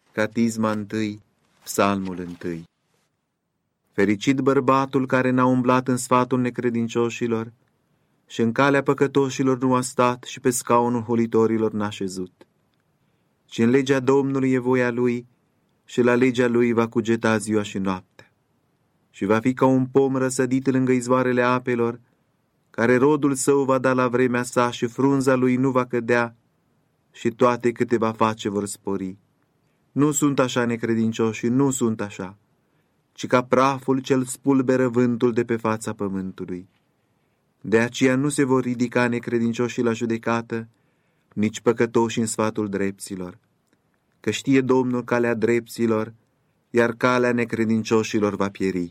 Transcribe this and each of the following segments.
Catisma 1, Psalmul 1. Fericit bărbatul care n-a umblat în sfatul necredincioșilor și în calea păcătoșilor nu a stat și pe scaunul holitorilor n-a șezut. Ci în legea Domnului e voia lui și la legea lui va cugeta ziua și noaptea. Și va fi ca un pom răsădit lângă izvoarele apelor, care rodul său va da la vremea sa și frunza lui nu va cădea și toate câte va face vor spori. Nu sunt așa necredincioși, nu sunt așa, ci ca praful ce-l spulberă vântul de pe fața pământului. De aceea nu se vor ridica necredincioșii la judecată, nici păcătoși în sfatul drepților, că știe Domnul calea drepților, iar calea necredincioșilor va pieri.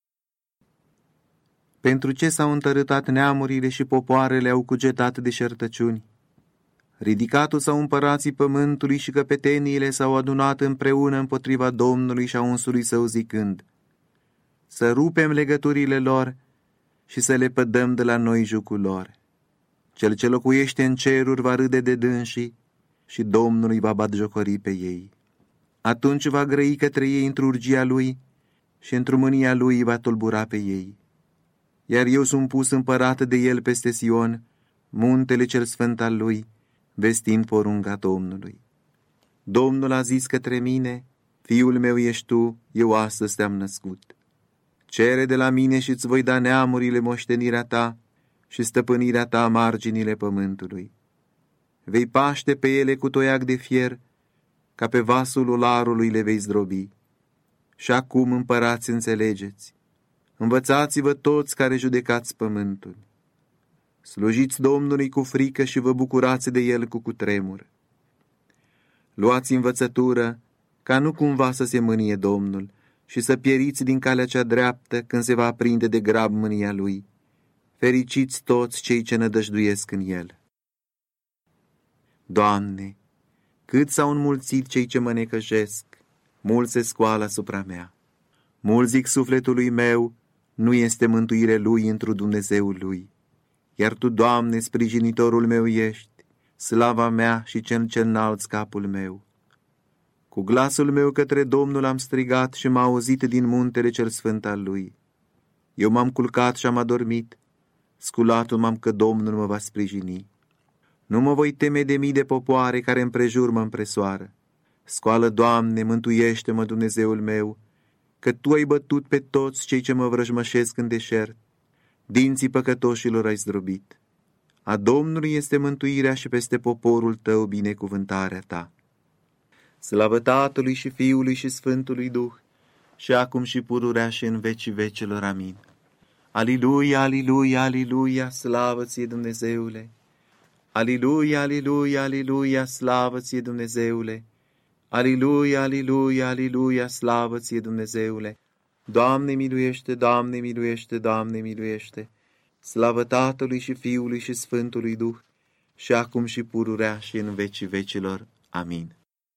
Pentru ce s-au întărâtat neamurile și popoarele au cugetat deșertăciuni? Ridicatul s-au împărații pământului și căpeteniile s-au adunat împreună împotriva Domnului și a unsului său zicând: să rupem legăturile lor și să le pădăm de la noi jucul lor. Cel ce locuiește în ceruri va râde de dânsii și Domnul îi va batjocori pe ei. Atunci va grăi către ei într urgia lui și într mânia lui va tulbura pe ei. Iar eu sunt pus împărat de el peste Sion, muntele cel sfânt al lui, vestind porunca Domnului. Domnul a zis către mine: fiul meu ești tu, eu astăzi te-am născut. Cere de la mine și îți voi da neamurile moștenirea ta și stăpânirea ta marginile pământului. Vei paște pe ele cu toiac de fier, ca pe vasul olarului le vei zdrobi. Și acum, împărați, înțelegeți, învățați-vă toți care judecați pământul. Slujiți Domnului cu frică și vă bucurați de el cu cutremur. Luați învățătură ca nu cumva să se mânie Domnul și să pieriți din calea cea dreaptă când se va aprinde de grab mânia lui. Fericiți toți cei ce nădăjduiesc în el. Doamne, cât s-au înmulțit cei ce mă necăjesc, mulți se scoală asupra mea. Mulți zic sufletului meu, nu este mântuire lui întru Dumnezeul lui. Iar Tu, Doamne, sprijinitorul meu ești, slava mea și cel ce înalți capul meu. Cu glasul meu către Domnul am strigat și m-a auzit din muntele cel sfânt al lui. Eu m-am culcat și am adormit, sculatul m-am că Domnul mă va sprijini. Nu mă voi teme de mii de popoare care împrejur mă împresoară. Scoală, Doamne, mântuiește-mă, Dumnezeul meu, că Tu ai bătut pe toți cei ce mă vrăjmășesc în deșert. Dinții păcătoșilor ai zdrobit. A Domnului este mântuirea și peste poporul Tău binecuvântarea Ta. Slavă Tatălui și Fiului și Sfântului Duh, și acum și pururea și în vecii vecelor. Amin. Aliluia, aliluia, aliluia, slavă Ție, Dumnezeule! Aliluia, aliluia, aliluia, slavă Ție, Dumnezeule! Aliluia, aliluia, aliluia, slavă Ție, Dumnezeule! Doamne miluiește, Doamne miluiește, Doamne miluiește! Slavă Tatălui și Fiului și Sfântului Duh, și acum și pururea și în vecii vecilor. Amin.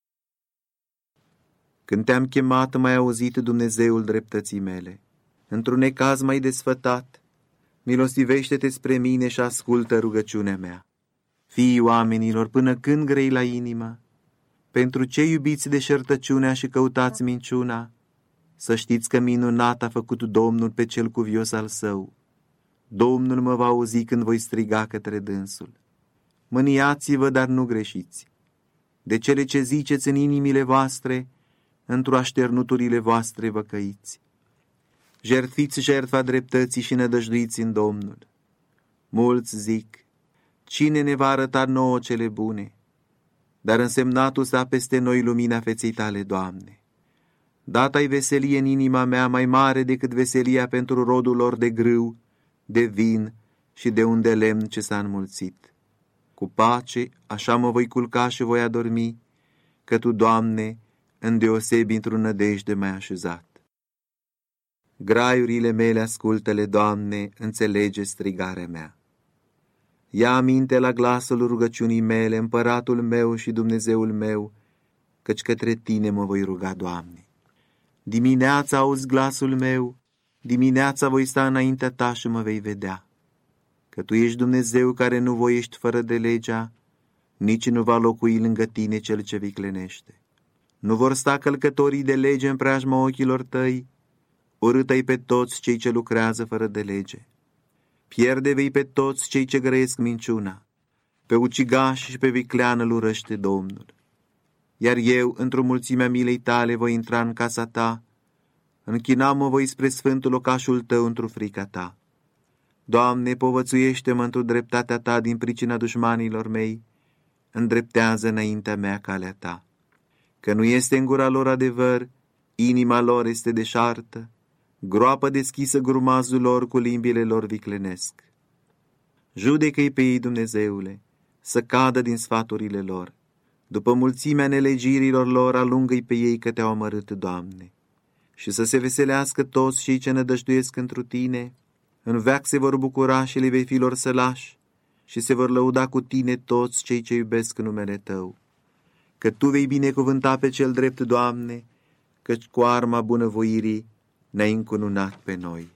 Când Te-am chemat, m-ai auzit, Dumnezeul dreptății mele. Într-un necaz m-ai desfătat. Milostivește-te spre mine și ascultă rugăciunea mea. Fiii oamenilor, până când grei la inimă? Pentru ce iubiți deșertăciunea și căutați minciuna? Să știți că minunat a făcut Domnul pe cel cuvios al său. Domnul mă va auzi când voi striga către dânsul. Mâniați-vă, dar nu greșiți. De cele ce ziceți în inimile voastre, într-o așternuturile voastre vă căiți. Jertfiți jertfa dreptății și nădăjduiți în Domnul. Mulți zic: cine ne va arăta nouă cele bune? Dar însemnatul sta peste noi lumina feței Tale, Doamne. Dat-ai veselie în inima mea mai mare decât veselia pentru rodul lor de grâu, de vin și de un de lemn ce s-a înmulțit. Cu pace așa mă voi culca și voi adormi, că Tu, Doamne, îndeosebi într-o nădejde m-ai așezat. Graiurile mele ascultă-le, Doamne, înțelege strigarea mea. Ia aminte la glasul rugăciunii mele, împăratul meu și Dumnezeul meu, căci către Tine mă voi ruga, Doamne. Dimineața auzi glasul meu, dimineața voi sta înaintea Ta și mă vei vedea. Că Tu ești Dumnezeu care nu voiești fără de legea, nici nu va locui lângă Tine cel ce viclenește. Nu vor sta călcătorii de lege în preajma ochilor tăi, urâtă-i pe toți cei ce lucrează fără de lege. Pierde vei pe toți cei ce grăiesc minciuna, pe ucigaș și pe viclean îl urăște Domnul. Iar eu, într-o mulțimea milei tale, voi intra în casa ta, închina-mă voi spre sfântul locașul tău într-o frica ta. Doamne, povățuiește-mă într-o dreptatea ta din pricina dușmanilor mei, îndreptează înaintea mea calea ta. Că nu este în gura lor adevăr, inima lor este deșartă, groapă deschisă grumazul lor cu limbile lor viclenesc. Judecă-i pe ei, Dumnezeule, să cadă din sfaturile lor. După mulțimea nelegirilor lor, alungă-i pe ei că te-au amărât, Doamne. Și să se veselească toți cei ce nădăjduiesc întru tine, în veac se vor bucura și le vei fi lor sălași, și se vor lăuda cu tine toți cei ce iubesc numele Tău. Că Tu vei binecuvânta pe cel drept, Doamne, căci cu arma bunăvoirii ne-ai încununat pe noi.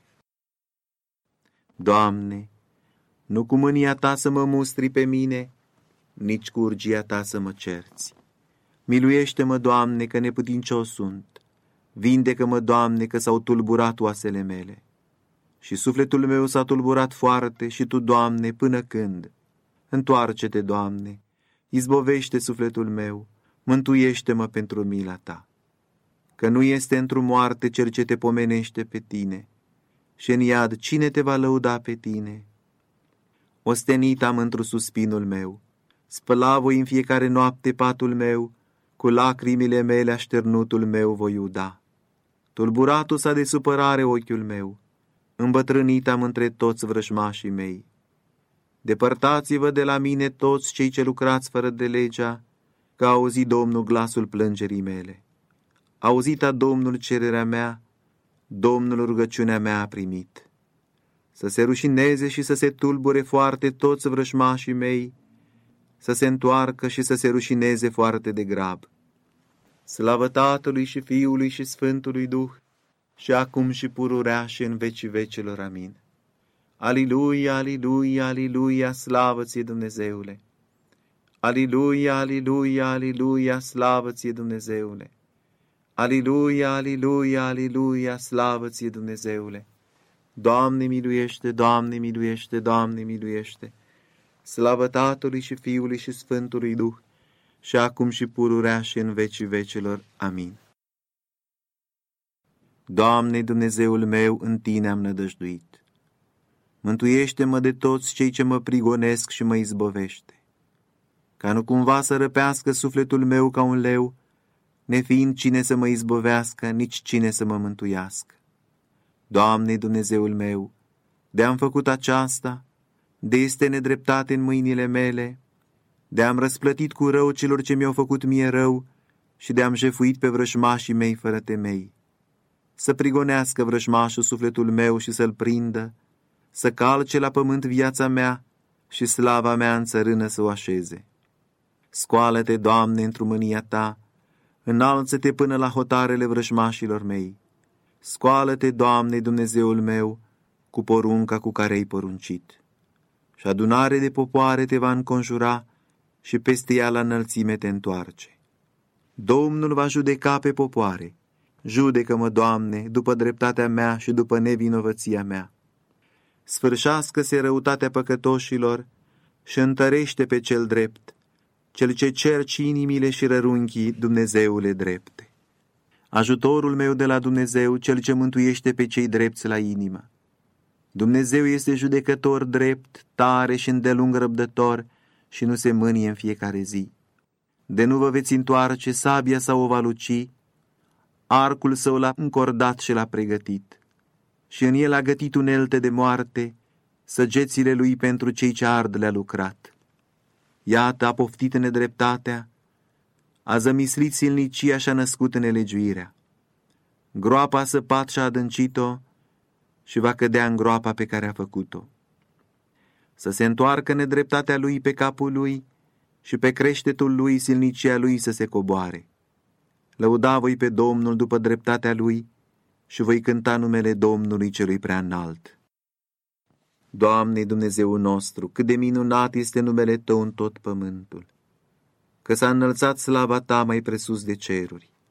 Doamne, nu cu mânia Ta să mă mustri pe mine, nici cu urgia Ta să mă cerți. Miluiește-mă, Doamne, că neputincios sunt. Vindecă-mă, Doamne, că s-au tulburat oasele mele. Și sufletul meu s-a tulburat foarte și Tu, Doamne, până când? Întoarce-te, Doamne, izbovește sufletul meu, mântuiește-mă pentru mila Ta. Că nu este într-o moarte cel ce te pomenește pe Tine, și în iad cine te va lăuda pe Tine? Ostenit am într-o suspinul meu, spăla voi în fiecare noapte patul meu, cu lacrimile mele așternutul meu voi uda. Tulburatul s-a de supărare ochiul meu, îmbătrânit am între toți vrăjmașii mei. Depărtați-vă de la mine toți cei ce lucrați fără de legea, că a auzit Domnul glasul plângerii mele. A auzit a Domnul cererea mea, Domnul rugăciunea mea a primit. Să se rușineze și să se tulbure foarte toți vrăjmașii mei, să se întoarcă și să se rușineze foarte de grab. Slavă Tatălui și Fiului și Sfântului Duh, și acum și pururea și în vecii vecilor. Amin. Aliluia, aliluia, aliluia, slavă ție, Dumnezeule! Aliluia, aliluia, aliluia, slavă ție, Dumnezeule! Aliluia, aliluia, aliluia, slavă ție, Dumnezeule! Doamne miluiește, Doamne miluiește, Doamne miluiește! Slavă Tatălui și Fiului și Sfântului Duh, și acum și pururea și în vecii vecilor. Amin. Doamne, Dumnezeul meu, în Tine am nădăjduit. Mântuiește-mă de toți cei ce mă prigonesc și mă izbovește, ca nu cumva să răpească sufletul meu ca un leu, nefiind cine să mă izbovească, nici cine să mă mântuiască. Doamne, Dumnezeul meu, de-am făcut aceasta, de este nedreptate în mâinile mele, de-am răsplătit cu rău celor ce mi-au făcut mie rău și de-am jefuit pe vrăjmașii mei fără temei. Să prigonească vrăjmașul sufletul meu și să-l prindă, să calce la pământ viața mea și slava mea în țărână să o așeze. Scoală-te, Doamne, într-o mânia Ta, înalță-te până la hotarele vrăjmașilor mei. Scoală-te, Doamne, Dumnezeul meu, cu porunca cu care ai poruncit. Și adunare de popoare te va înconjura și peste ea la înălțime te întoarce. Domnul va judeca pe popoare. Judecă-mă, Doamne, după dreptatea mea și după nevinovăția mea. Sfârșească-se răutatea păcătoșilor și întărește pe cel drept, cel ce cerci inimile și rărunchii, Dumnezeule drepte. Ajutorul meu de la Dumnezeu, cel ce mântuiește pe cei drepți la inimă. Dumnezeu este judecător drept, tare și îndelung răbdător și nu se mânie în fiecare zi. De nu vă veți întoarce, sabia sau o va luci, arcul său l-a încordat și l-a pregătit. Și în el a gătit unelte de moarte, săgețile lui pentru cei ce ard le-a lucrat. Iată, a poftit nedreptatea, a zămislit silnicia și a născut nelegiuirea. Groapa a săpat și a adâncit-o și va cădea în groapa pe care a făcut-o. Să se întoarcă nedreptatea lui pe capul lui și pe creștetul lui silnicia lui să se coboare. Lăuda voi pe Domnul după dreptatea lui și voi cânta numele Domnului celui prea înalt. Doamne, Dumnezeul nostru, cât de minunat este numele Tău în tot pământul, că s-a înălțat slava Ta mai presus de ceruri.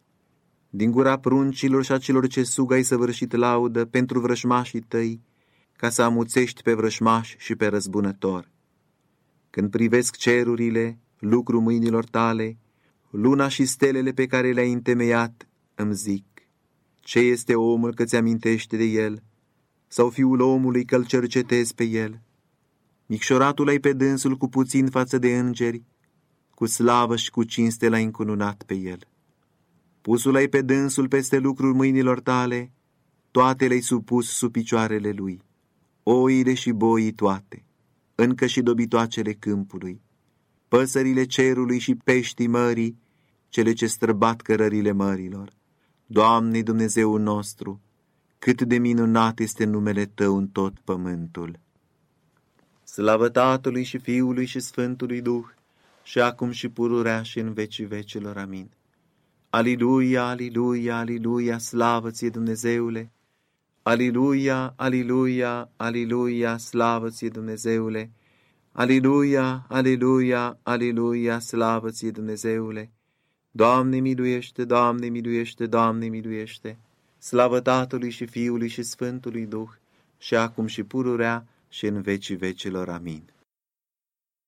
Din gura pruncilor și a celor ce sug ai săvârșit laudă pentru vrășmașii tăi, ca să amuțești pe vrășmași și pe răzbunător. Când privesc cerurile, lucru mâinilor tale, luna și stelele pe care le-ai întemeiat, îmi zic, ce este omul că ți-amintește de el, sau fiul omului că-l cercetezi pe el? Micșoratul ai pe dânsul cu puțin față de îngeri, cu slavă și cu cinste l-ai încununat pe el. Pusul ai pe dânsul peste lucruri mâinilor tale, toate le-ai supus sub picioarele lui, oile și boii toate, încă și dobitoacele câmpului, păsările cerului și peștii mării, cele ce străbat cărările mărilor. Doamne Dumnezeu nostru, cât de minunat este numele Tău în tot pământul. Slavă Tatălui și Fiului și Sfântului Duh, și acum și pururea și în vecii vecilor. Amin. Aliluia, aliluia, aliluia, slavă ție Dumnezeule! Aliluia, aliluia, aliluia, slavă ție Dumnezeule! Aliluia, aliluia, aliluia, slavă ție Dumnezeule! Doamne miluiește, Doamne miluiește, Doamne miluiește! Slavă Tatălui și Fiului și Sfântului Duh, și acum și pururea și în vecii vecilor. Amin.